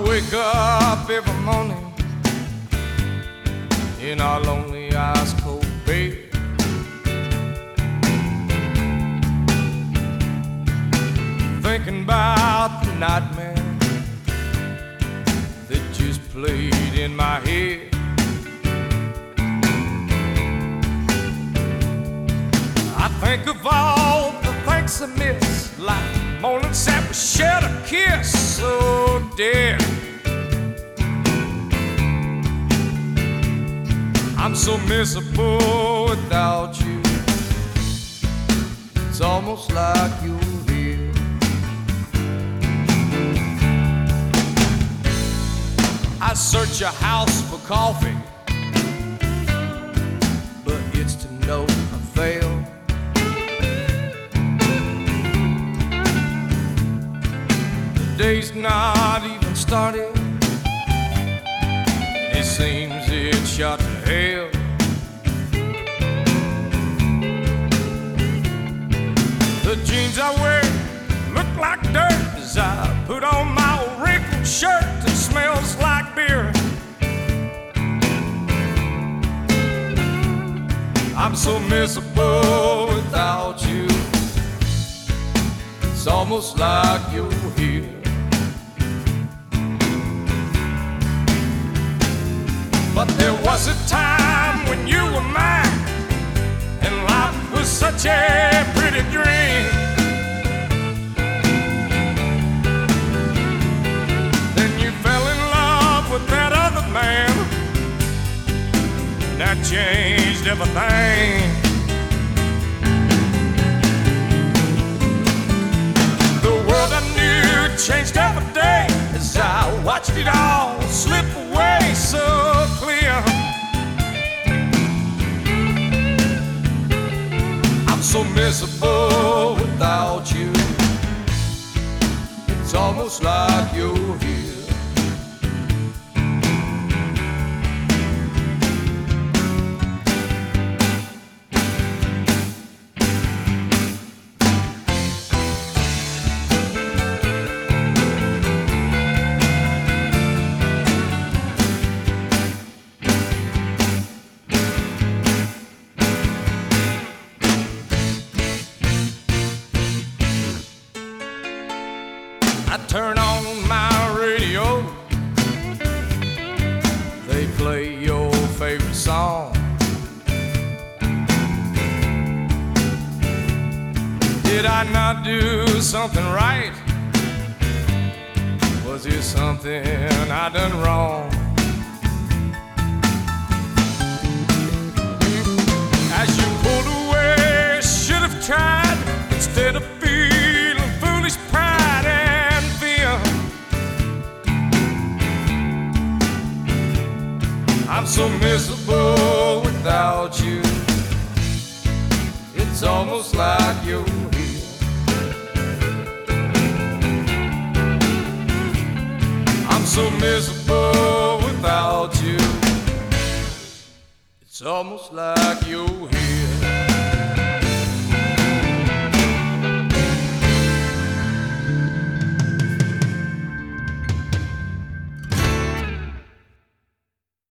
wake up every morning in our lonely ice cold bed, thinking about the nightmare that just played in my head. I think of all the things I miss, like moments that we shared a kiss so dead. I'm so miserable without you. It's almost like you're here. I search your house for coffee, but it's to no avail. The day's not even started. It seems it's shot to hell. The jeans I wear look like dirt as I put on my old wrinkled shirt that smells like beer. I'm so miserable without you. It's almost like you're here. But there was a time when you were mine, and life was such a pretty dream. Then you fell in love with that other man, and that changed everything. The world I knew changed every day as I watched it all slip away so clear. I'm so miserable without you. It's almost like you're here. I turn on my radio, they play your favorite song. Did I not do something right? Was there something I done wrong? As you pulled away, I should have tried instead of feeling foolish pride and fear. I'm so miserable without you. It's almost like you're here. I'm so miserable without you. It's almost like you're here.